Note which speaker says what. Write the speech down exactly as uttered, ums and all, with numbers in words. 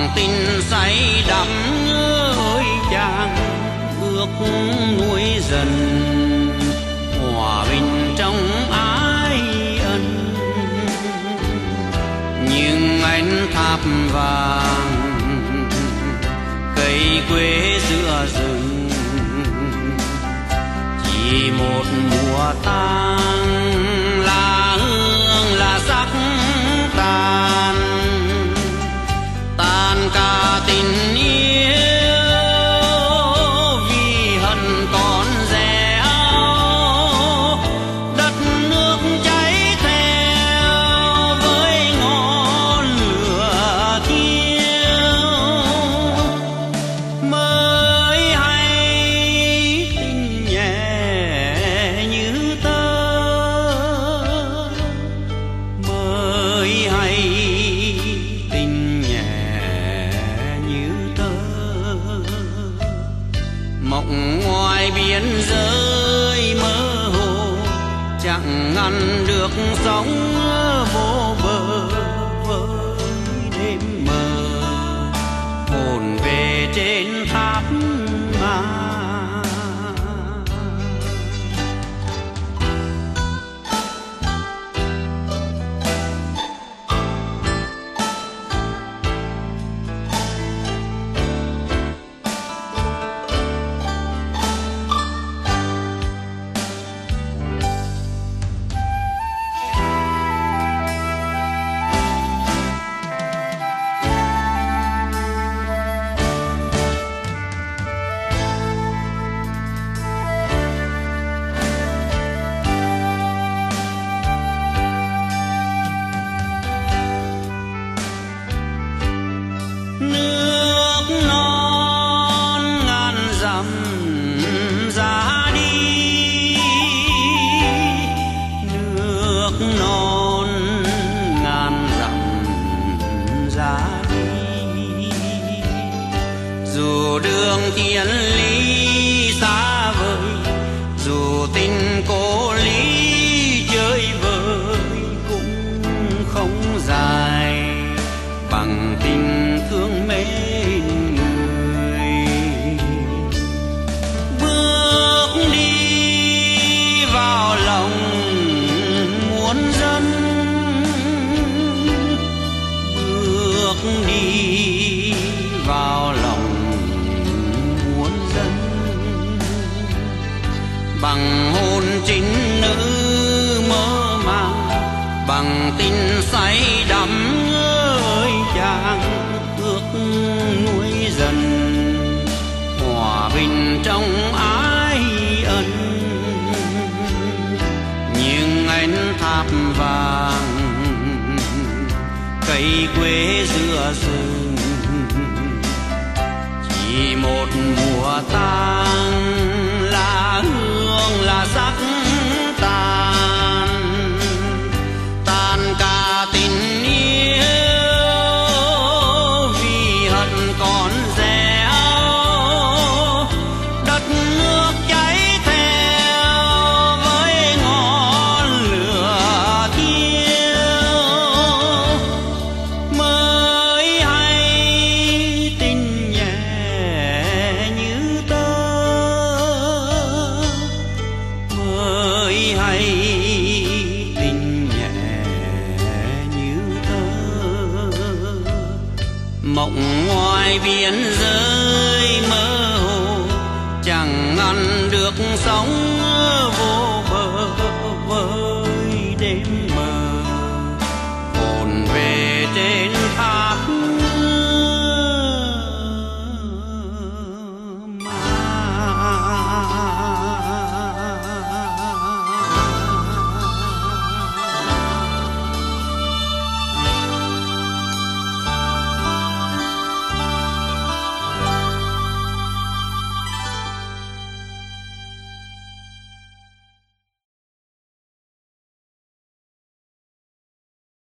Speaker 1: bằng tình say đắm ơi chàng ước nuôi dần hòa bình trong ái ân. Nhưng anh tháp vàng cây quê giữa rừng chỉ một mùa tang là hương là sắc tàn tan cả tình yêu vì hận còn dẻo đất nước cháy theo với ngọn lửa thiêu mới hay tình nhẹ như tơ mới hay tình nhẹ như tơ mộng ngoài biên giới mơ hồ chẳng ngăn được sóng vô bờ với đêm mờ hồn về trên tháp mà. Nước non ngàn dặm ra đi, nước non ngàn dặm ra đi, dù đường thiên lý xa vời, dù tình cô lý chơi vơi cũng không dài bằng tình thương mến người. Bước đi vào lòng muôn dân, bước đi vào lòng muôn dân, bằng hồn chính nữ mơ màng, bằng tình say đắm ơi chàng ước nuôi dần hòa bình trong ái ân. Nhưng anh tháp vàng cây quê giữa rừng chỉ một mùa tang là hương là sắc tàn tan cả tình yêu vì hận còn dẻo đất nước cháy theo với ngọn lửa thiêu mới hay tình nhẹ như tơ mới hay tình nhẹ như tơ mộng ngoài biên giới mơ hồ chẳng ngăn được sóng vô